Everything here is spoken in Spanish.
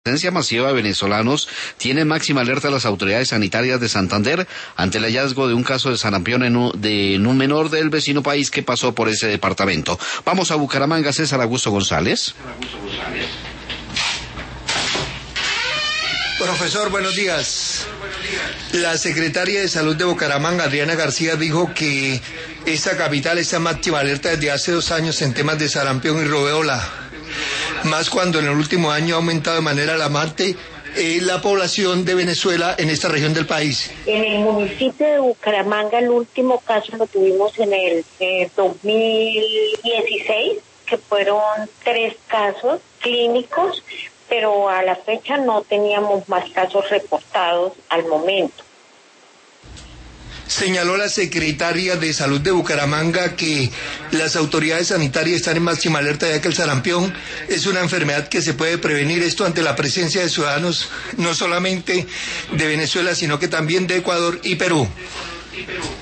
presencia masiva de venezolanos tiene máxima alerta a las autoridades sanitarias de Santander ante el hallazgo de un caso de sarampión en un menor del vecino país que pasó por ese departamento. Vamos a Bucaramanga, César Augusto González. Profesor, buenos días. La secretaria de Salud de Bucaramanga, Adriana García, dijo que esta capital está en máxima alerta desde hace 2 años en temas de sarampión y rubeola. Más cuando en el último año ha aumentado de manera alarmante la población de Venezuela en esta región del país. En el municipio de Bucaramanga el último caso lo tuvimos en el 2016, que fueron 3 casos clínicos, pero a la fecha no teníamos más casos reportados al momento. Señaló la secretaria de Salud de Bucaramanga que las autoridades sanitarias están en máxima alerta ya que el sarampión es una enfermedad que se puede prevenir, esto ante la presencia de ciudadanos no solamente de Venezuela sino que también de Ecuador y Perú.